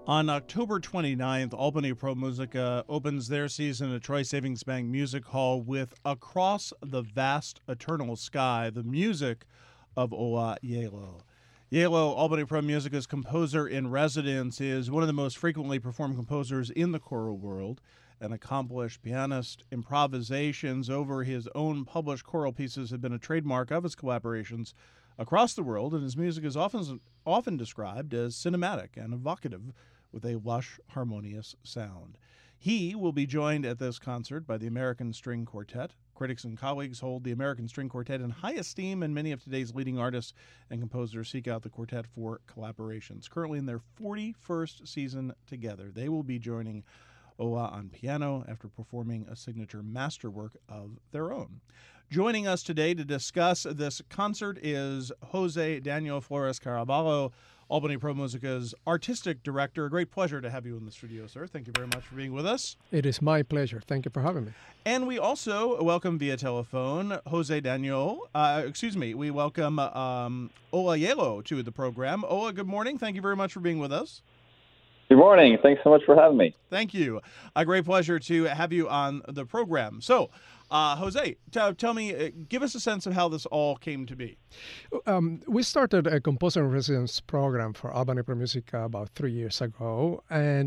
On October 29th, Albany Pro Musica opens their season at Troy Savings Bank Music Hall with Across the Vast Eternal Sky, the music of Ola Yelo. Yelo, Albany Pro Musica's composer in residence, is one of the most frequently performed composers in the choral world. An accomplished pianist, improvisations over his own published choral pieces have been a trademark of his collaborations across the world, and his music is often described as cinematic and evocative with a lush, harmonious sound. He will be joined at this concert by the American String Quartet. Critics and colleagues hold the American String Quartet in high esteem, and many of today's leading artists and composers seek out the quartet for collaborations. Currently in their 41st season together, they will be joining Ola on piano after performing a signature masterwork of their own. Joining us today to discuss this concert is Jose Daniel Flores Caraballo, Albany Pro Musica's artistic director. A great pleasure to have you in the studio, sir. Thank you very much for being with us. It is my pleasure. Thank you for having me. And we also welcome via telephone Jose Daniel. We welcome Ola Yelo to the program. Ola, good morning. Thank you very much for being with us. Good morning. Thanks so much for having me. Thank you. A great pleasure to have you on the program. So, Jose, tell me, give us a sense of how this all came to be. We started a composer in residence program for Albany Pro Musica about 3 years ago, and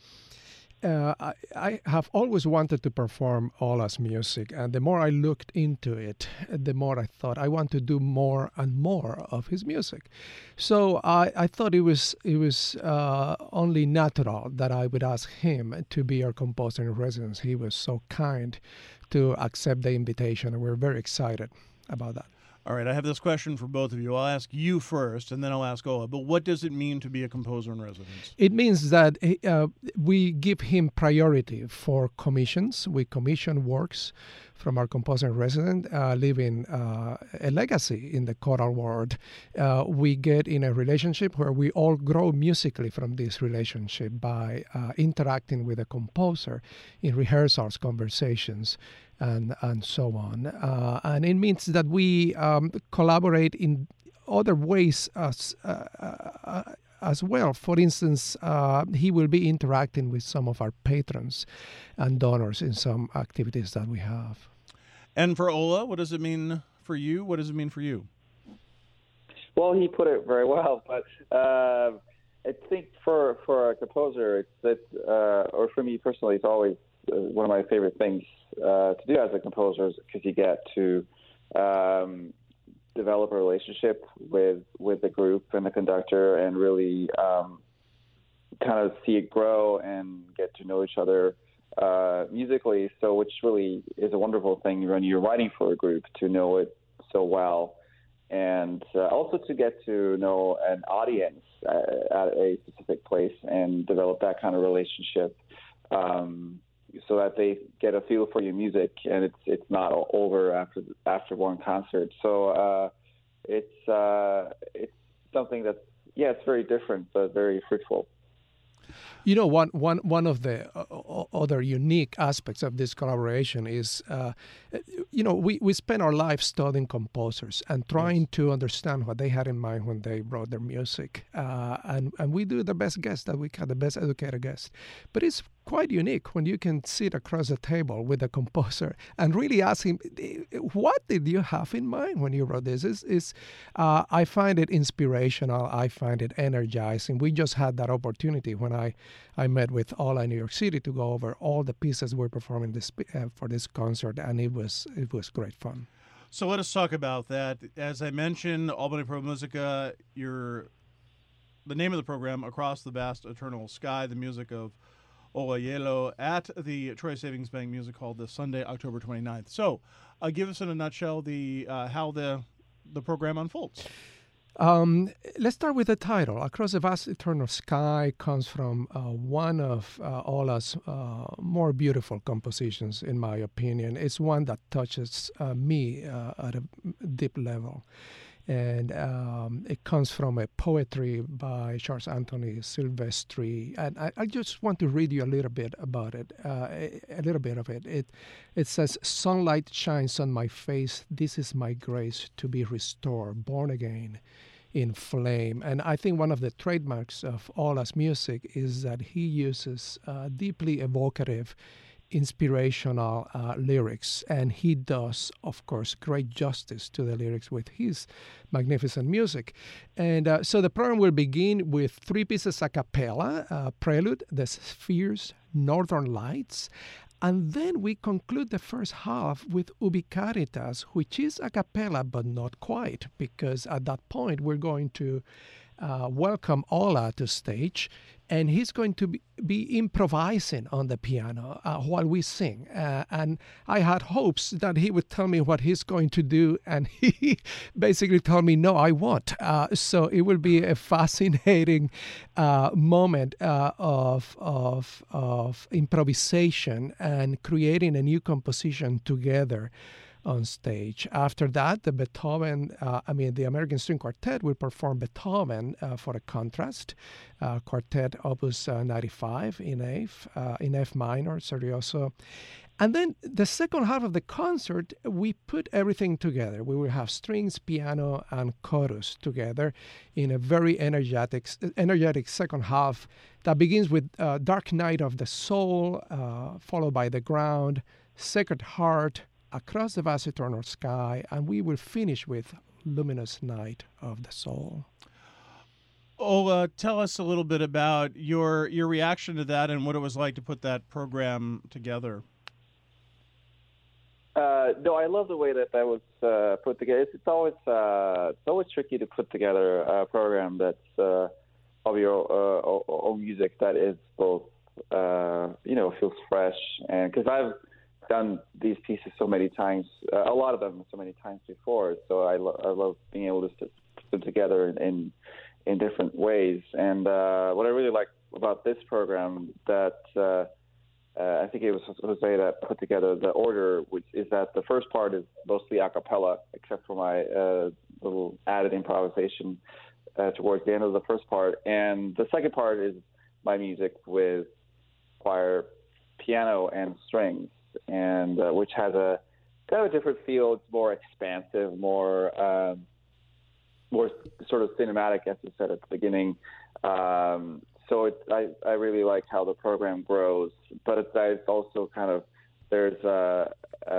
I have always wanted to perform Ola's music, and the more I looked into it, the more I thought I want to do more and more of his music. So I thought it was only natural that I would ask him to be our composer in residence. He was so kind to accept the invitation, and we're very excited about that. All right, I have this question for both of you. I'll ask you first, and then I'll ask Ola. But what does it mean to be a composer in residence? It means that we give him priority for commissions. We commission works from our composer in residence, leaving a legacy in the choral world. We get in a relationship where we all grow musically from this relationship by interacting with the composer in rehearsals, conversations, and so on. And it means that we collaborate in other ways as well. For instance, he will be interacting with some of our patrons and donors in some activities that we have. And for Ola, what does it mean for you? What does it mean for you? Well, he put it very well, but I think for a composer, or for me personally, it's always one of my favorite things to do as a composer, because you get to develop a relationship with the group and the conductor, and really kind of see it grow and get to know each other musically. So, which really is a wonderful thing when you're writing for a group, to know it so well, and also to get to know an audience at a specific place and develop that kind of relationship. So that they get a feel for your music, and it's not over after one concert. So it's something that's it's very different but very fruitful. You know, one of the other unique aspects of this collaboration is, we spend our lives studying composers and trying to understand what they had in mind when they wrote their music. And we do the best guess that we can, the best educated guess. But it's quite unique when you can sit across the table with a composer and really ask him, what did you have in mind when you wrote this? I find it inspirational. I find it energizing. We just had that opportunity when I met with Ola in New York City to go over all the pieces we're performing for this concert, and it was great fun. So let us talk about that. As I mentioned, Albany Pro Musica, the name of the program, Across the Vast Eternal Sky, the music of Ola Yelo at the Troy Savings Bank Music Hall this Sunday, October 29th. So give us in a nutshell how the program unfolds. Let's start with the title. Across the Vast Eternal Sky comes from one of Ola's more beautiful compositions, in my opinion. It's one that touches me at a deep level. And it comes from a poetry by Charles Anthony Silvestri. And I just want to read you a little bit about it, a little bit of it. It says, "Sunlight shines on my face. This is my grace to be restored, born again. in flame. And I think one of the trademarks of Ola's music is that he uses deeply evocative, inspirational lyrics, and he does, of course, great justice to the lyrics with his magnificent music. And so the program will begin with 3 pieces a cappella: Prelude, The Spheres, Northern Lights. And then we conclude the first half with Ubi Caritas, which is a cappella, but not quite, because at that point we're going to welcome Ola to stage, and he's going to be improvising on the piano while we sing. And I had hopes that he would tell me what he's going to do, and he basically told me, no, I won't. So it will be a fascinating moment of improvisation and creating a new composition together on stage. After that, the American String Quartet will perform Beethoven for a contrast, Quartet Opus 95 in F minor, serioso. And then the second half of the concert, we put everything together. We will have strings, piano, and chorus together in a very energetic second half that begins with Dark Night of the Soul, followed by The Ground, Sacred Heart, Across the Vast Eternal Sky, and we will finish with Luminous Night of the Soul. Ola, tell us a little bit about your reaction to that and what it was like to put that program together. No, I love the way that was put together. It's always tricky to put together a program that's of your own music that is both feels fresh, and because I've done these pieces so many times, a lot of them so many times before. So I love being able to put them together in different ways. And what I really like about this program that I think it was Jose that put together the order, which is that the first part is mostly a cappella, except for my little added improvisation towards the end of the first part. And the second part is my music with choir, piano, and strings, and which has a kind of a different feel. It's more expansive, more sort of cinematic, as you said at the beginning. So I really like how the program grows, but it's also kind of, there's a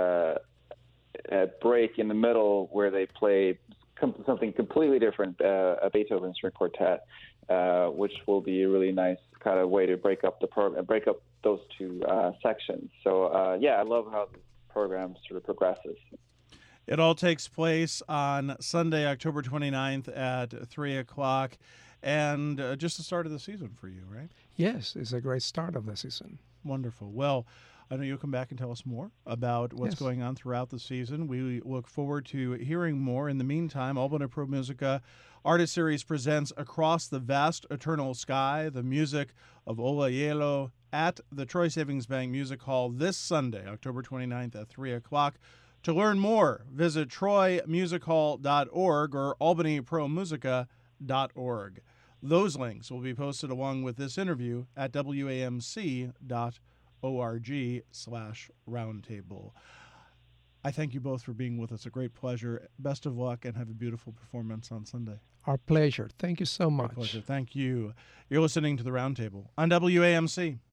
break in the middle where they play something completely different, a Beethoven String Quartet, which will be a really nice kind of way to break up the program, break up those two sections. So I love how the program sort of progresses. It all takes place on Sunday, October 29th at 3 o'clock. And just the start of the season for you, right? Yes, it's a great start of the season. Wonderful. Well, I know you'll come back and tell us more about what's going on throughout the season. We look forward to hearing more. In the meantime, Albany Pro Musica Artist Series presents Across the Vast Eternal Sky, the music of Ola Gjeilo at the Troy Savings Bank Music Hall this Sunday, October 29th at 3 o'clock. To learn more, visit troymusichall.org or albanypromusica.org. Those links will be posted along with this interview at wamc.org/roundtable. I thank you both for being with us. A great pleasure. Best of luck and have a beautiful performance on Sunday. Our pleasure. Thank you so much. Our pleasure. Thank you. You're listening to The Roundtable on WAMC.